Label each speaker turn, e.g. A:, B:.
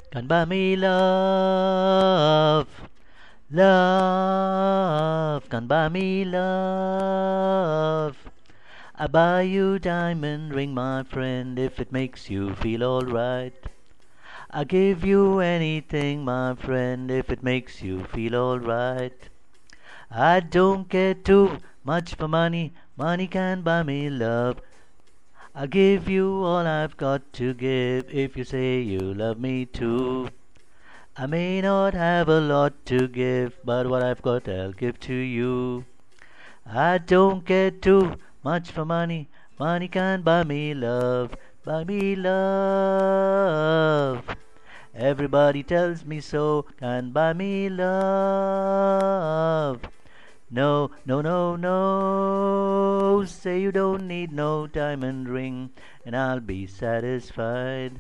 A: Can buy me love, love, can buy me love. I buy you diamond ring, my friend, if it makes you feel alright. I give you anything, my friend, if it makes you feel alright. I don't care too much for money, money can buy me love. I'll give you all I've got to give if you say you love me too. I may not have a lot to give, but what I've got I'll give to you. I don't care too much for money, money can't buy me love, buy me love. Everybody tells me so, can't buy me love. No, no, no, no. Say you don't need no diamond ring, and I'll be satisfied.